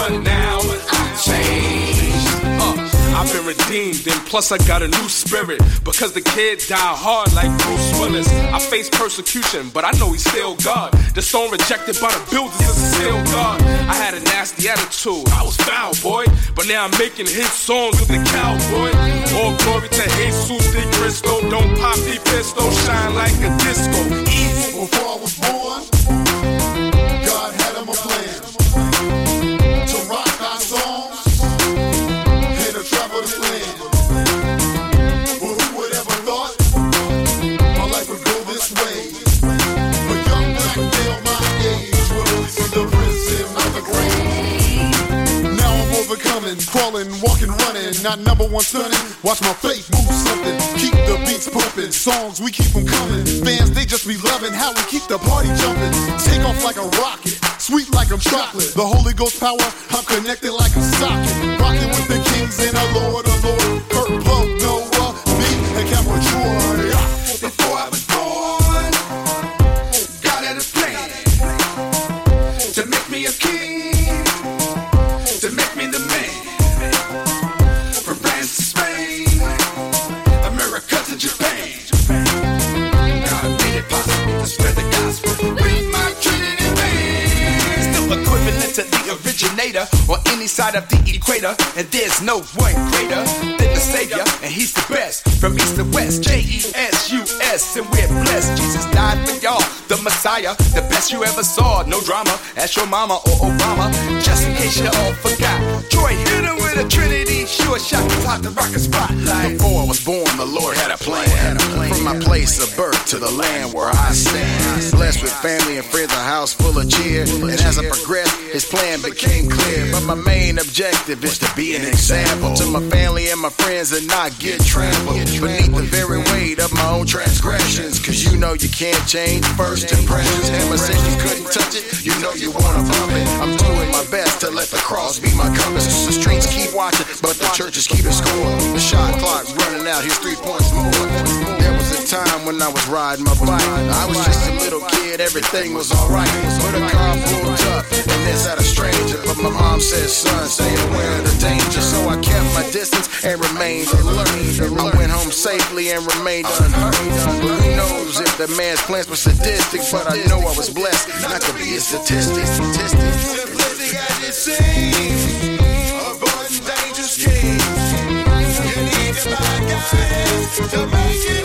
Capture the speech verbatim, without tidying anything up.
but now I changed. Uh, I've been redeemed, and plus I got a new spirit. Because the kid died hard like Bruce Willis. I faced persecution, but I know he's still God. The stone rejected by the builders is still God. I had a nasty attitude, I was foul, boy. But now I'm making hit songs with the cowboy. All glory to Jesus de Cristo. Don't pop the pistol, shine like a disco. Easy. Before I was born, God had him a plan to rock our songs and to travel the land. But who would ever thought my life would go this way? A young black male my age would only see the prison of the grave. Now I'm overcoming, crawling, walking, running, not number one stunning. Watch my faith move something, keep the beats pumping. Songs, we keep them coming. Fans, they just be loving how we keep the party jumping. Take off like a rocket, sweet like I'm chocolate. The Holy Ghost power, I'm connected like a socket. Rocking with the kings and our Lord, our Lord. Kurt Blow, Noah, me, and Cameron Troy. Before I was born, God had a plan to make me a king, to make me the man. From France to Spain, America to Japan, God made it possible to spread the gospel. Read my Trinity man. Still equivalent to the originator on any side of the equator, and there's no one greater than the Savior, and He's the best from east to west. J E S U S, and we're blessed. Jesus died for y'all, the Messiah, the best you ever saw. No drama, ask your mama or Obama. Just in case you all forgot, Troy hit him with a Trinity sure shot to top the rocket spotlight. Before I was born, the Lord had a plan. From my place of birth to the land where I stand. Blessed with family and friends, a house full of cheer. And as I progressed, His plan became clear. But my main objective is to be an example to my family and my friends and not get trampled beneath the very weight of my own transgressions. Cause you know you can't change first impressions. Hammer said you couldn't touch it, you know you wanna bump it. I'm doing my best to let the cross be my compass. The streets keep watching, but the churches keep it score. The shot clock's running out, here's three points more. There was a time when I was riding my bike. I was just a little kid, everything was alright. But a car pulled up, and this had a stranger. But my mom said, son, stay aware of the danger. So I kept my distance and remained alert. I went home safely and remained unhurt. But who knows if the man's plans were sadistic? But I know I was blessed not to be a statistic. Simplistic as it seems, avoiding dangerous schemes. You need to buy guidance to make it.